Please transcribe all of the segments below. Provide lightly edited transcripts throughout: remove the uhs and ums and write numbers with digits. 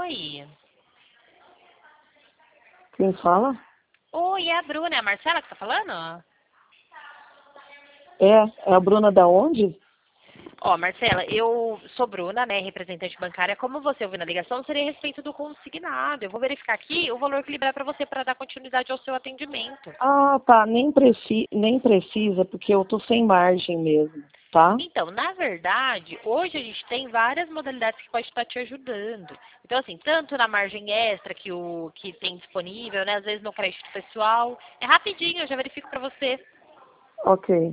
aí? Quem fala? Oi, é a Bruna, é a Marcela que tá falando? É a Bruna da onde? Ó, Marcela, eu sou Bruna, né, representante bancária. Como você ouviu na ligação, seria a respeito do consignado. Eu vou verificar aqui o valor que liberar para você para dar continuidade ao seu atendimento. Ah, tá. Nem precisa, porque eu tô sem margem mesmo, tá? Então, na verdade, hoje a gente tem várias modalidades que pode estar te ajudando. Então, assim, tanto na margem extra que tem disponível, né, às vezes no crédito pessoal. É rapidinho, eu já verifico para você. Ok.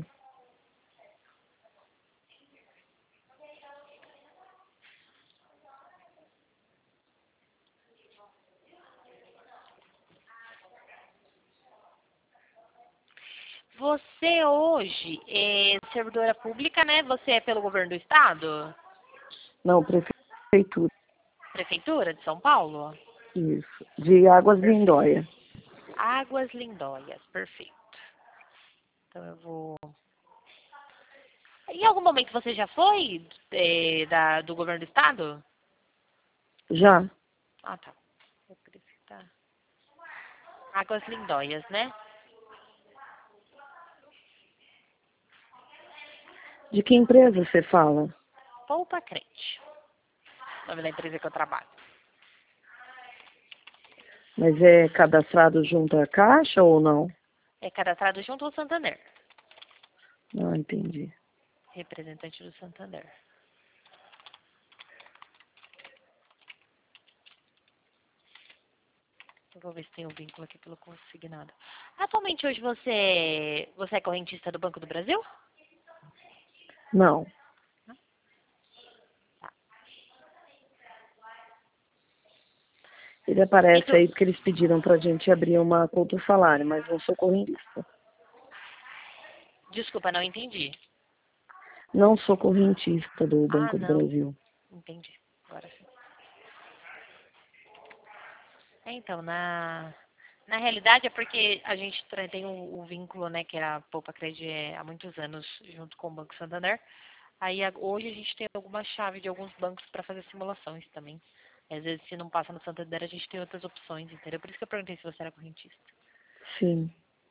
Você hoje é servidora pública, né? Você é pelo governo do estado? Não, prefeitura. Prefeitura de São Paulo? Isso. De Águas Perfeito. Lindóia. Águas Lindóias, perfeito. Então eu vou. Em algum momento você já foi do governo do estado? Já. Ah, tá. Vou verificar. Águas Lindóias, né? De que empresa você fala? Poupa Crente. Nome da empresa que eu trabalho. Mas é cadastrado junto à Caixa ou não? É cadastrado junto ao Santander. Não, entendi. Representante do Santander. Eu vou ver se tem um vínculo aqui pelo consignado. Atualmente hoje você é correntista do Banco do Brasil? Não. Tá. Ele E aparece do... aí porque eles pediram pra gente abrir uma conta salário, mas não sou correntista. Desculpa, não entendi. Não sou correntista do Ah, Banco do não. Brasil. Entendi. Agora sim. Então, na realidade é porque a gente tem o vínculo, né, que é a Poupa Cred há muitos anos junto com o Banco Santander. Aí hoje a gente tem alguma chave de alguns bancos para fazer simulações também. Às vezes, se não passa no Santander, a gente tem outras opções, entendeu? Por isso que eu perguntei se você era correntista. Sim.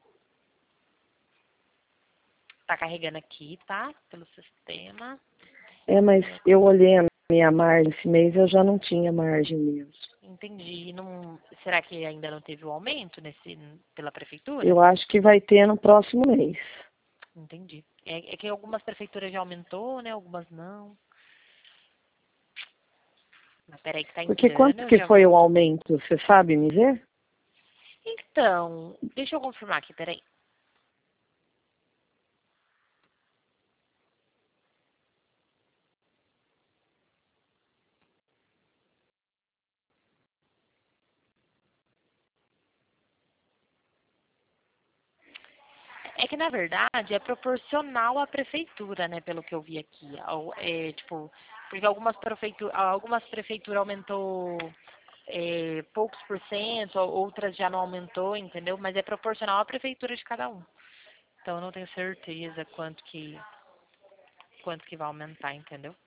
Tá carregando aqui, tá? Pelo sistema. É, mas É, eu olhei a minha margem esse mês, eu já não tinha margem mesmo. entendi. Não, será que ainda não teve o aumento pela prefeitura? Eu acho que vai ter no próximo mês. Entendi. É que algumas prefeituras já aumentou, né? Algumas não. Mas peraí que tá Porque entrando, quanto eu que já foi vou. o aumento? Você sabe me dizer? Então, deixa eu confirmar aqui, peraí. É que, na verdade, é proporcional à prefeitura, né? Pelo que eu vi aqui. Tipo, porque algumas prefeituras aumentou poucos por cento, outras já não aumentou, entendeu? Mas é proporcional à prefeitura de cada um. Então, eu não tenho certeza quanto que vai aumentar, entendeu?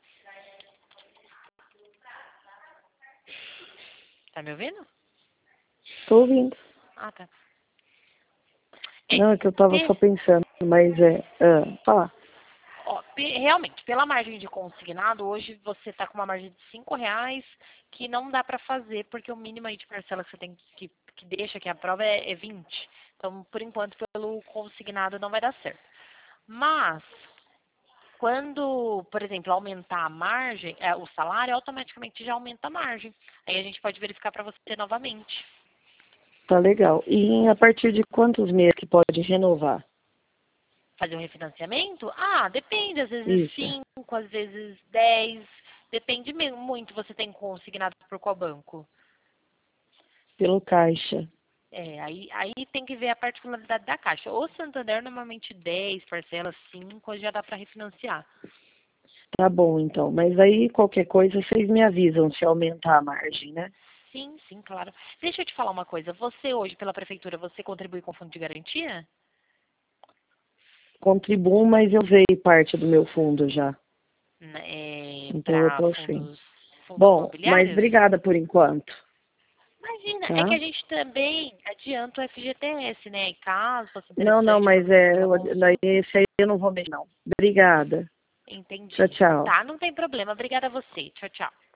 Tá me ouvindo? Estou ouvindo. Ah, tá. É, Não, é que eu estava só pensando, mas falar. ó, realmente, pela margem de consignado, hoje você está com uma margem de R$ 5 que não dá para fazer, porque o mínimo aí de parcela que você tem que deixa, que a prova é 20. Então, por enquanto, pelo consignado não vai dar certo. Mas, quando, por exemplo, aumentar a margem, o salário, automaticamente já aumenta a margem. Aí a gente pode verificar para você novamente. Tá legal. E a partir de quantos meses que pode renovar? Fazer um refinanciamento? Ah, depende, às vezes Isso. 5, às vezes 10. Depende muito. Você tem consignado por qual banco? Pelo Caixa. Aí tem que ver a particularidade da Caixa. O Santander, normalmente 10 parcelas, 5 já dá para refinanciar. Tá bom, então. Mas aí, qualquer coisa, vocês me avisam se aumentar a margem, né? Sim, sim, claro. Deixa eu te falar uma coisa. Você hoje, pela prefeitura, você contribui com fundo de garantia? Contribuo, mas eu usei parte do meu fundo já. Né, Então eu para tô assim. fundos. fundos Bom, mas imobiliários? obrigada por enquanto. Imagina, Tá? é que a gente também adianta o FGTS, né? E caso fosse Não, interessante mas você fazer uma consulta. esse aí eu não vou mexer, não. Obrigada. Entendi. Tchau, tchau. Tá, não tem problema. Obrigada a você. Tchau, tchau.